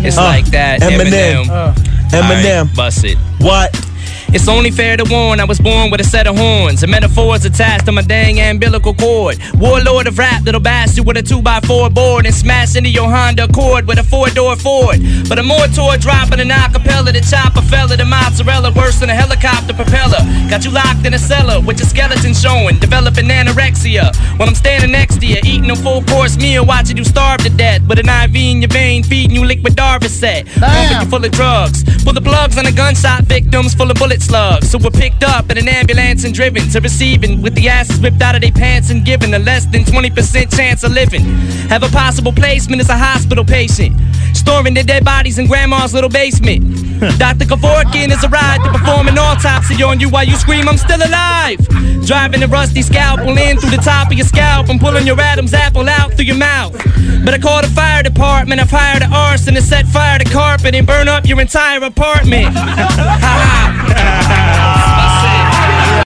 It's like that. Eminem. Right, bust it. What? It's only fair to warn, I was born with a set of horns and metaphors attached to my dang umbilical cord. Warlord of rap that'll bash you with a 2x4 board and smash into your Honda Accord with a 4-door Ford. But a mortar dropping an acapella, the chopper fella, the mozzarella worse than a helicopter propeller. Got you locked in a cellar with your skeleton showing, developing anorexia. While I'm standing next to you, eating a full-course meal, watching you starve to death with an IV in your vein, feeding you liquid Darvocet. Pumping you full of drugs, full of plugs on the gunshot victims, full of bullets slugs. So we're picked up in an ambulance and driven to receiving with the asses ripped out of their pants and given a less than 20% chance of living. Have a possible placement as a hospital patient, storing their dead bodies in grandma's little basement. Dr. Kevorkian is a ride to perform an autopsy on you while you scream, I'm still alive. Driving a rusty scalpel in through the top of your scalp and pulling your Adam's apple out through your mouth. But I called the fire department, I've hired an arson to set fire to carpet and burn up your entire apartment.